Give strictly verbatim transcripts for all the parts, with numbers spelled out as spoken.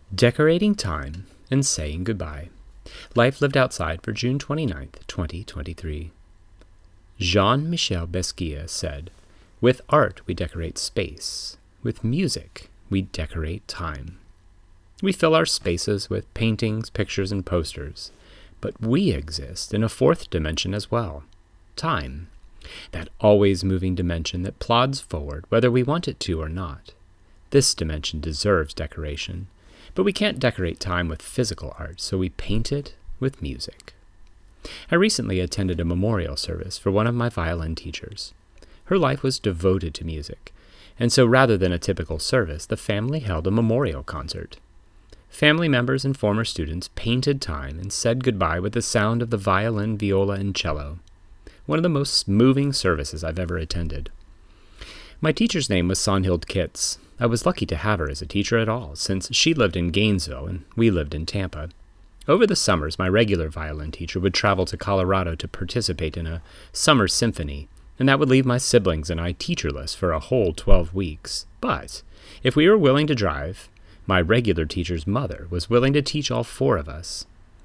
Decorating Time and Saying Goodbye. Life Lived Outside for June twenty-ninth, twenty twenty-three. Jean-Michel Basquiat said, "With art we decorate space. With music we decorate time." We fill our spaces with paintings, pictures, and posters. But we exist in a fourth dimension as well. Time. That always moving dimension that plods forward whether we want it to or not. This dimension deserves decoration. But we can't decorate time with physical art, so we paint it with music. I recently attended a memorial service for one of my violin teachers. Her life was devoted to music, and so rather than a typical service, the family held a memorial concert. Family members and former students painted time and said goodbye with the sound of the violin, viola, and cello. One of the most moving services I've ever attended. My teacher's name was Sonhild Kitts. I was lucky to have her as a teacher at all, since she lived in Gainesville and we lived in Tampa. Over the summers, my regular violin teacher would travel to Colorado to participate in a summer symphony, and that would leave my siblings and I teacherless for a whole twelve weeks. But if we were willing to drive, my regular teacher's mother was willing to teach all four of us.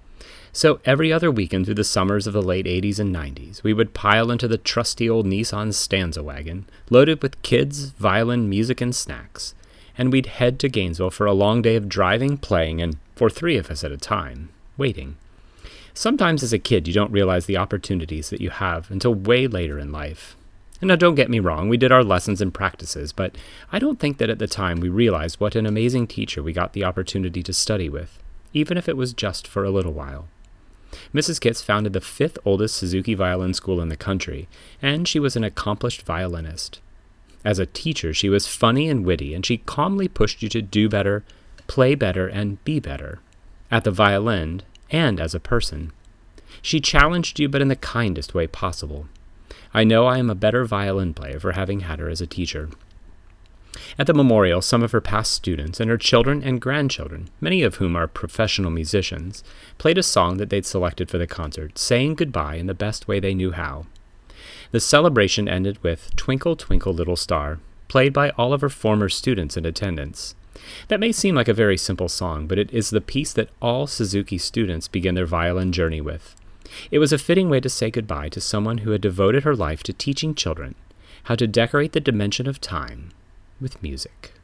So every other weekend through the summers of the late eighties and nineties, we would pile into the trusty old Nissan Stanza wagon, loaded with kids, violin, music, and snacks, and we'd head to Gainesville for a long day of driving, playing, and, for three of us at a time, waiting. Sometimes as a kid you don't realize the opportunities that you have until way later in life. And now don't get me wrong, we did our lessons and practices, but I don't think that at the time we realized what an amazing teacher we got the opportunity to study with, even if it was just for a little while. Missus Kitts founded the fifth oldest Suzuki violin school in the country, and she was an accomplished violinist. As a teacher, she was funny and witty, and she calmly pushed you to do better, play better, and be better, at the violin and as a person. She challenged you, but in the kindest way possible. I know I am a better violin player for having had her as a teacher. At the memorial, some of her past students and her children and grandchildren, many of whom are professional musicians, played a song that they'd selected for the concert, saying goodbye in the best way they knew how. The celebration ended with Twinkle, Twinkle, Little Star, played by all of her former students in attendance. That may seem like a very simple song, but it is the piece that all Suzuki students begin their violin journey with. It was a fitting way to say goodbye to someone who had devoted her life to teaching children how to decorate the dimension of time with music.